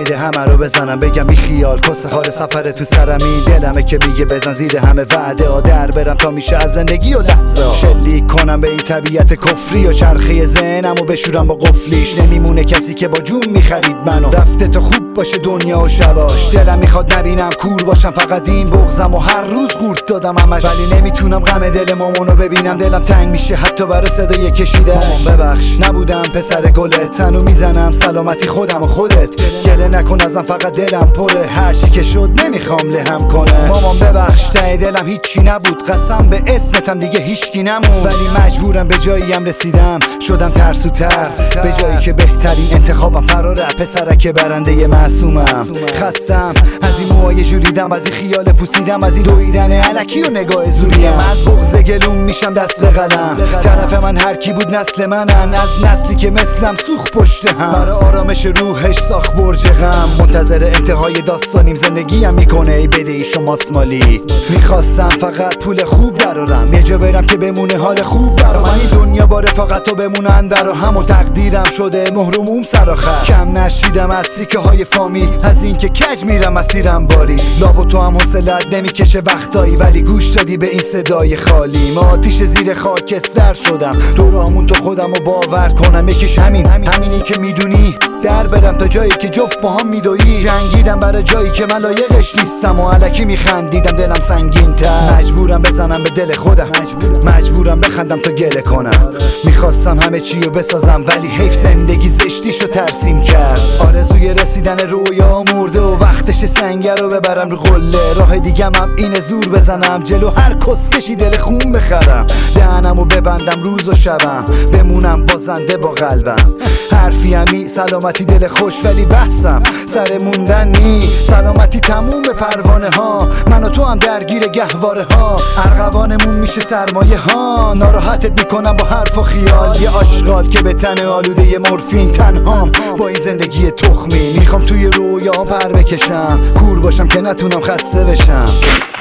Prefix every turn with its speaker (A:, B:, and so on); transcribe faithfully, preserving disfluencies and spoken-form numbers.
A: سایده همه رو بزنم بگم بی خیال کس حال سفر تو سرم. این دلمه که میگه بزن زیر همه وعده ها در برم تا میشه از زندگی و لحظه شلیک کنم به این طبیعت کفری و چرخه ذهنمو بشورم با قفلیش. نمیمونه کسی که با جون میخرید منو، رفته تا خوب باشه دنیا و شباش. دلم میخواد نبینم کور باشم، فقط این بغضم و هر روز خورد دادم همش، ولی نمیتونم غم دل مامانو ببینم. دلم تنگ میشه حتی برای صدای کشیدش. مامان ببخش نبودم پسر گلت، تنو میزنم سلامتی خودم و خودت. گله نکن ازم فقط دلم پره، هرچی که شد نمیخوام لهم کنه. مامان ببخش ته دلم هیچی نبود، قسم به اسمتم دیگه هیچکی نمون، ولی مجبورم به جاییم رسیدم شدم ترسوتر. به جایی که بهترین انتخابم فراره، پسرک برنده معصومم. خستم از این موهای جوریدم، از این خیال پوسیدم، از این دویدن الکی و نگاه زوریم. از بغض گلوم میشم دست به قلم، طرف من هر کی بود نسل منن، از نسلی که مثلم سوخ پشت هم. برای آرامش روحش ساخت برج غم، منتظر انتهای داستانیم. زندگیم میکنه ای بده ای شماست مالی. میخواستم فقط پول خوب درارم، یه جا برم که بمونه حال خوب برام. من این دنیا با رفاقت و بمونن برا هم، و تقدیرم شده مهرموم سراخر. کم نشیدم از سیکه های فامیل، از این که کج میرم مسیرم باری. لاب و تو هم حوصلت نمیکشه وقتایی، ولی گوش دادی به این صدای خالی. ما آتیش زیر خاکستر شدم، دورامون تو خودم رو باور کنم. یکیش همین همینی که میدونی در برم تا جایی که جفت با هم میدویی. جنگیدم برای جایی که من لایقش نیستم و الکی میخندیدم دلم سنگین تر. مجبورم بزنم به دل خودم، مجبورم بخندم تا گله کنم. میخواستم همه چی رو بسازم، ولی حیف زندگی زشتیشو ترسیم کرد. آرزوی رسیدن رویا مرده و وقتش سنگر رو ببرم رو قله. راه دیگم هم اینه زور بزنم جلو هر کسکشی دل خون بخرم. دهنمو ببندم روز و شبم، بمونم بازنده با قلبم. حرفی همی سلامتی دل خوش، ولی بحثم سر موندن نی. سلامتی تموم پروانه ها، من و تو هم درگیر گهواره ها. ارغوانمون میشه سرمایه ها، ناراحتت میکنم با حرف و خیال. یه آشغال که به تن آلوده یه مورفین، تنهام با این زندگی تخمی. میخوام توی رویا پر بکشم، کور باشم که نتونم خسته بشم.